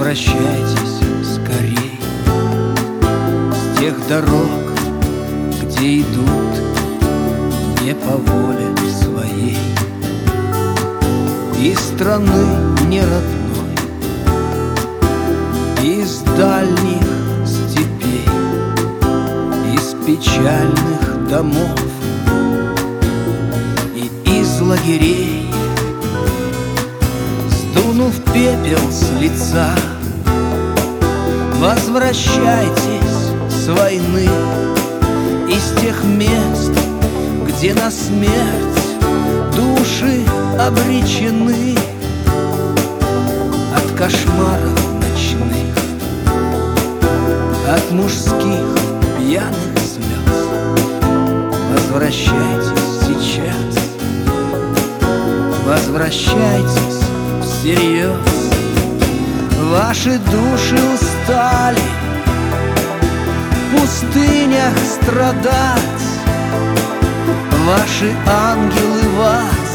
Возвращайтесь скорей с тех дорог, где идут не по воле своей, из страны не родной, из дальних степей, из печальных домов и из лагерей. Сдунув пепел с лица, возвращайтесь с войны, из тех мест, где на смерть души обречены, от кошмаров ночных, от мужских пьяных слез. Возвращайтесь сейчас, возвращайтесь всерьез. Ваши души устали в пустынях страдать, ваши ангелы вас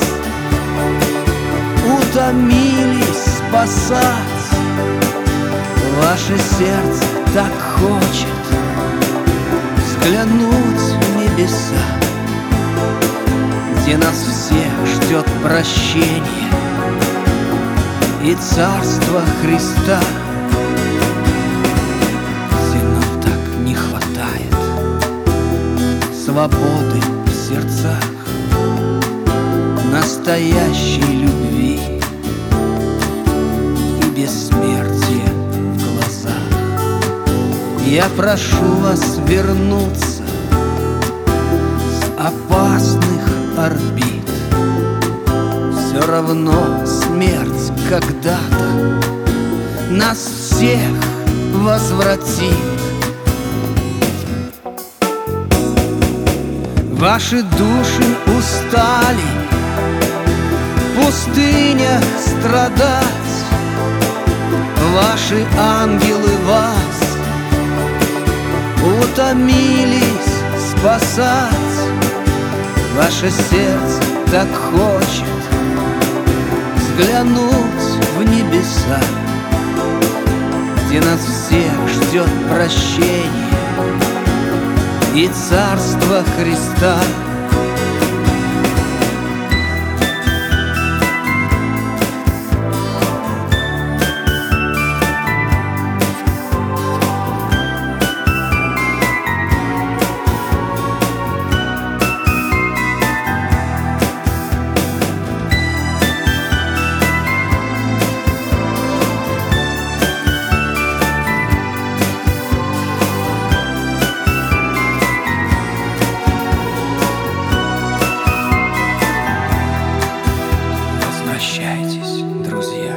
утомились спасать. Ваше сердце так хочет взглянуть в небеса, где нас всех ждет прощение и царство Христа. Где нам так не хватает свободы в сердцах, настоящей любви и бессмертия в глазах. Я прошу вас вернуться с опасных орбит. Все равно смерть когда-то нас всех возвратит. Ваши души устали в пустынях страдать, ваши ангелы вас утомились спасать. Ваше сердце так хочет взглянуть в небеса, где нас всех ждет прощение и царство Христа. Возвращайтесь, друзья,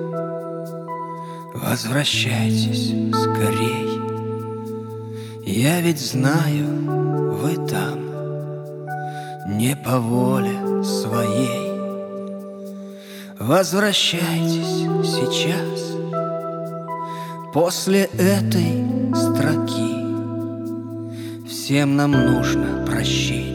возвращайтесь скорей. Я ведь знаю, вы там не по воле своей. Возвращайтесь сейчас, после этой строки. Всем нам нужно прощение